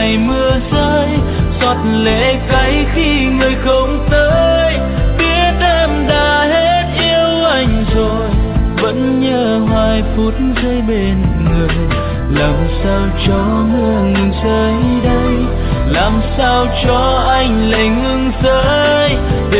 ngày mưa rơi, giọt lệ cay khi người không tới. Biết em đã hết yêu anh rồi, vẫn nhớ hoài phút giây bên người. Làm sao cho mưa ngừng rơi đây, làm sao cho anh lại ngừng rơi.